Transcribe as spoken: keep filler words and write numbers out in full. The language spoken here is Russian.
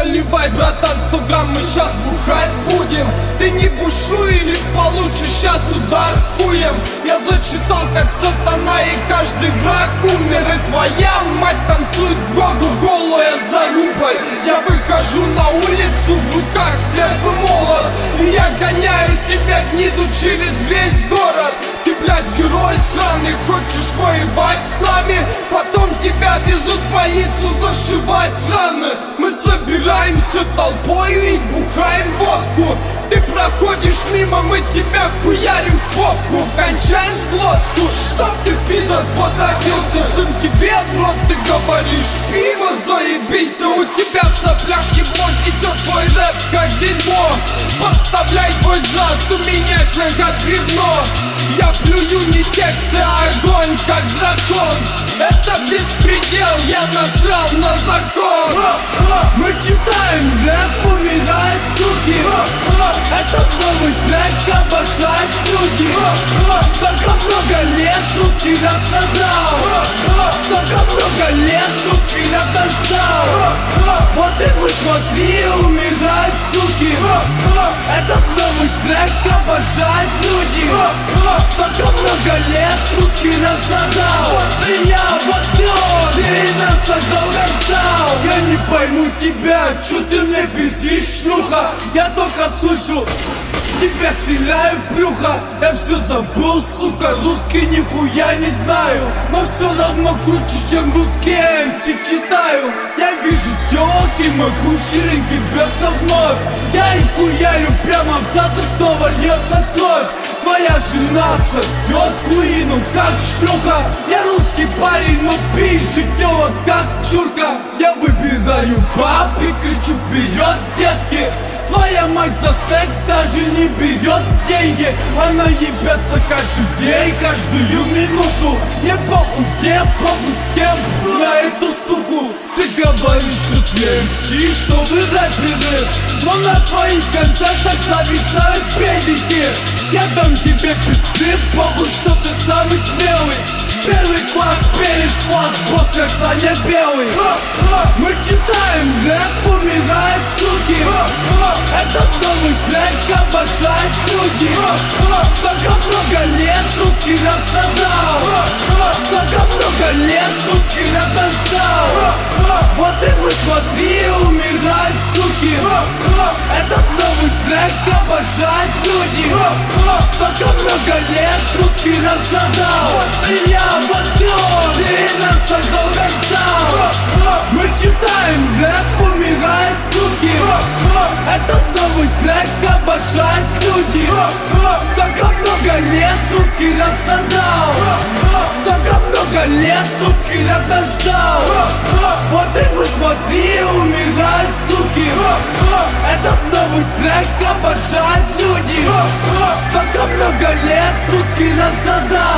Наливай, братан, сто грамм, мы щас бухать будем. Ты не бушуй или получишь щас удар хуем. Я зачитал, как сатана, и каждый враг умер. И твоя мать танцует Богу голая за рубль. Я выхожу на улицу, в руках серп и молот, и я гоняю тебя, гниду, через весь город. Ты, блядь, герой сраный, хочешь воевать с нами? Потом тебя везут в больницу зашивать раны. Мы собираемся толпою и бухаем водку. Ты проходишь мимо, мы тебя хуярим в попку, кончаем в глотку. Чтоб ты, пидор, подавился, сын тебе в рот, ты говоришь пиво, заебись. А у тебя в соплях еблок, идет твой рэп как дерьмо. Подставляй твой зад, у меня шлях как бревно. Я плюю не тексты, а огонь, как дракон. Это беспредел, я насрал на закон. Мы читаем рэп, умирают суки. Этот новый трек обожают люди. Столько много лет русский рэп создал. Столько много лет русский рэп ждал. Вот и вы смотри, умирают суки. Этот новый трек обожают люди. Столько много лет русский рэп создал. Вот и я, вот он, ты нас так долго ждал. Я не пойму тебя, чё ты мне пиздишь, шлюха. Я только слышу, тебя стреляю в брюхо. Я все забыл, сука, русский нихуя не знаю, но все равно круче, чем русский эм си читаю. Я вижу телок и могу ширинки бьется вновь. Я их хуярю прямо в зад и снова льется кровь. Твоя жена сосет хуину, как шлюха. Я русский парень, но пишет телок, как чурка. Я выбираю баб и кричу вперед, детки. Твоя мать за секс даже не берет деньги. Она ебется каждый день, каждую минуту. Не похуй где, похуй с кем, на эту суку. Ты говоришь, что ты эм си, что вы рэперы, но на твоих концертах зависают педики. Я дам тебе пизды, похуй, что ты самый смелый. Первый класс, перец класс, босс как Саня Белый. Мы читаем рэп, умирают суки. Этот новый трек обожают люди. Столько много лет русский рэп создал. Столько много лет русский рэп ждал. Вот и вы смотри, умирают суки. Этот новый трек обожают люди. Столько много лет русский рэп создал. Вот и я, вот он, ты нас так долго ждал. Мы читаем рэп, умирают суки. Этот новый трек обожают люди. Столько много лет русский рэп создал. Столько много лет русский рэп ждал. Вот и мы смотри, умирают суки. Этот новый трек обожают люди. Столько много лет русский рэп создал.